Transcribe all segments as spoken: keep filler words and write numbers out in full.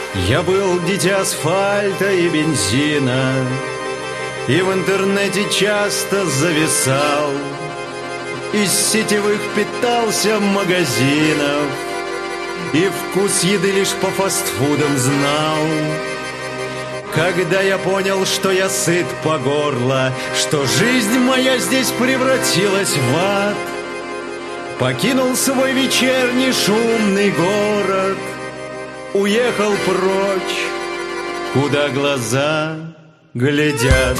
Я был дитя асфальта и бензина, и в интернете часто зависал, из сетевых питался магазинов, и вкус еды лишь по фастфудам знал. Когда я понял, что я сыт по горло, что жизнь моя здесь превратилась в ад, покинул свой вечерний шумный город, уехал прочь, куда глаза глядят.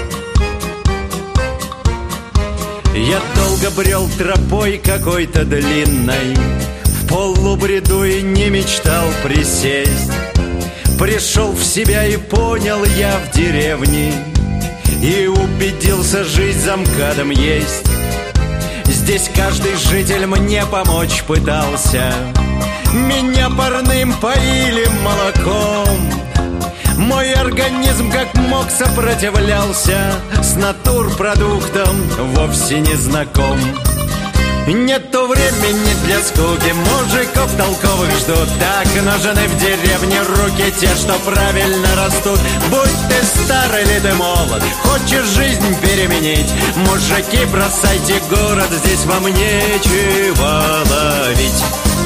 Я долго брел тропой какой-то длинной, в полубреду и не мечтал присесть. Пришел в себя и понял я в деревне, и убедился, жизнь за МКАДом есть. Здесь каждый житель мне помочь пытался, меня парным поили молоком. Мой организм как мог сопротивлялся, с натурпродуктом вовсе не знаком. Нету времени для скуки, мужиков толковых ждут. Так нужны в деревне руки те, что правильно растут. Будь ты стар или ты молод, хочешь жизнь переменить, мужики, бросайте город, здесь вам нечего ловить.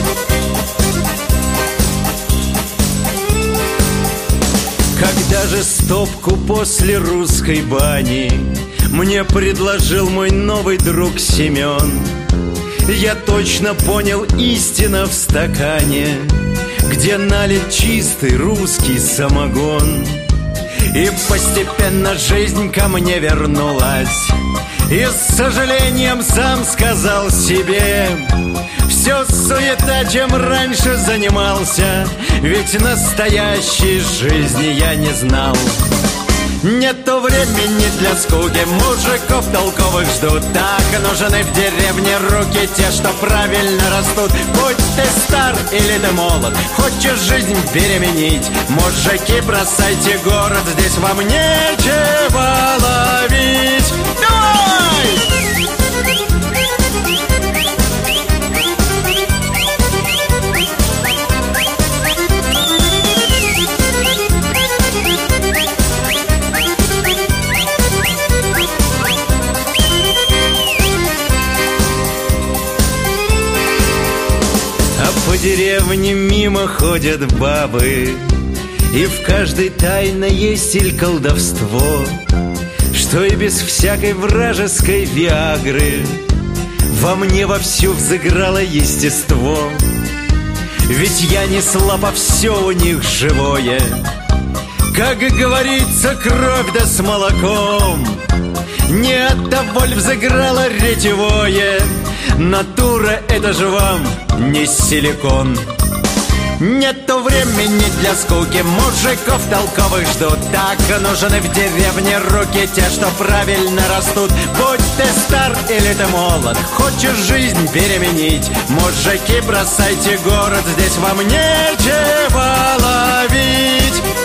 Когда же стопку после русской бани мне предложил мой новый друг Семен, я точно понял, истина в стакане, где налит чистый русский самогон. И постепенно жизнь ко мне вернулась, и с сожалением сам сказал себе: все суета, чем раньше занимался, ведь настоящей жизни я не знал. Нету времени для скуки, мужиков толковых ждут. Так нужны в деревне руки те, что правильно растут. Будь ты стар или ты молод, хочешь жизнь переменить, мужики, бросайте город, здесь вам нечего ловить. Давай! По деревне мимо ходят бабы, и в каждой тайна есть иль колдовство, что и без всякой вражеской виагры во мне вовсю взыграло естество. Ведь я не слаб, а все у них живое, как говорится, кровь да с молоком. Не от того ль взыграло ретевое, натура это же вам не силикон. Нету времени для скуки, мужиков толковых ждут. Так нужны в деревне руки те, что правильно растут. Будь ты стар или ты молод, хочешь жизнь переменить, мужики, бросайте город, здесь вам нечего ловить.